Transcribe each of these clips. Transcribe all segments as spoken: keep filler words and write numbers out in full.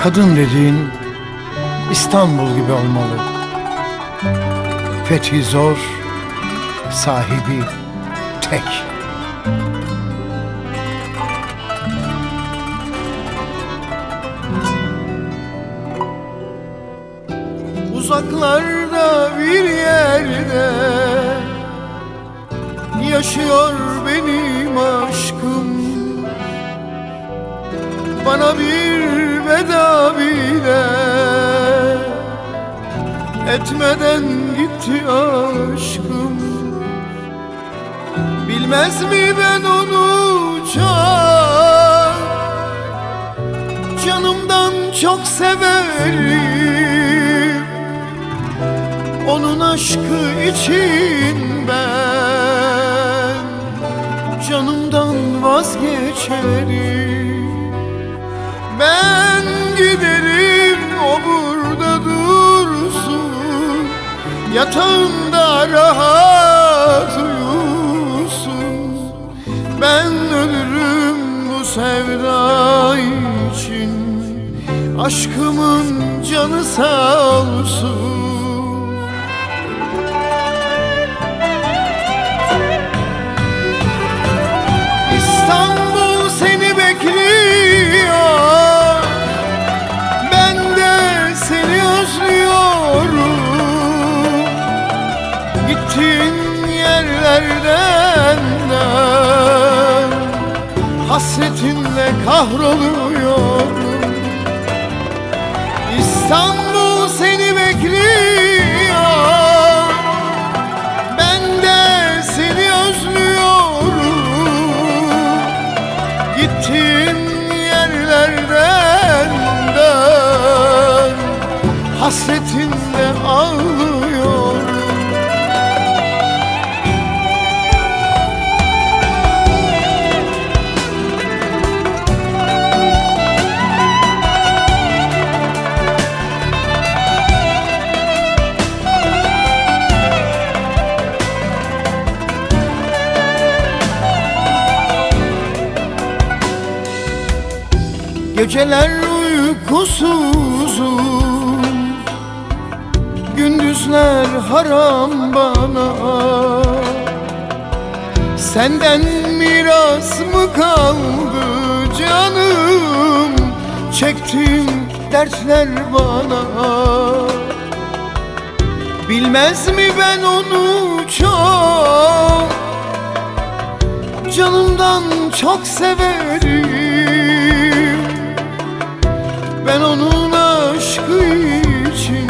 Kadın dediğin İstanbul gibi olmalı. Fethi zor, sahibi tek. Uzaklarda bir yerde yaşıyor benim aşkım. Bana bir veda bile etmeden gitti aşkım. Bilmez mi ben onu çok, canımdan çok severim. Onun aşkı için ben canımdan vazgeçerim. Ben giderim, o burada dursun, yatağında rahat uyusun. Ben ölürüm bu sevda için, aşkımın canı sağ olsun. İstanbul seni bekliyor, ben de seni özlüyorum. Gittiğin yerlerden de hasretinle kahroluyorum. İstanbul seni bekliyor, ben de seni özlüyorum. Gittiğin yerlerden dön, hasretinle ağlıyorum. Geceler uykusuzum, gündüzler haram bana. Senden miras mı kaldı canım, çektiğim dertler bana. Bilmez mi ben onu çok, canımdan çok severim. Ben onun aşkı için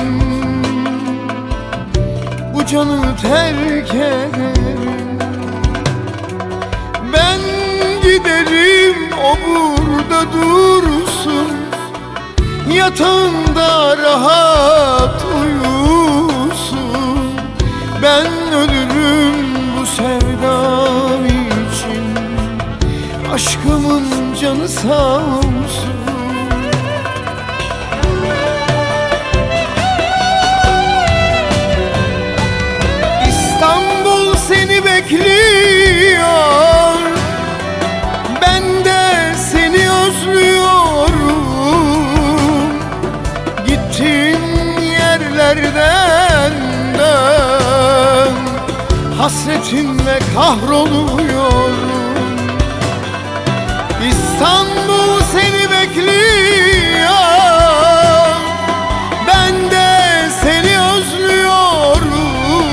bu canı terk ederim. Ben giderim, o burada dursun, yatağında rahat uyusun. Ben ölürüm bu sevda için, aşkımın canı sağ olsun. İstanbul seni bekliyor, ben de seni özlüyorum. Gittiğin yerlerden dön, hasretinle kahroluyorum. İstanbul seni bekliyor, ben de seni özlüyorum.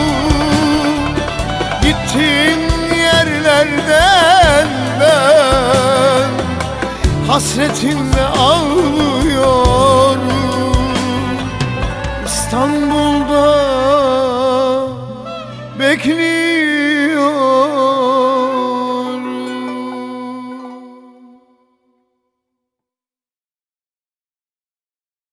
Gittiğin yerlerden ben hasretinle ağlıyorum. İstanbul'da bekliyorum.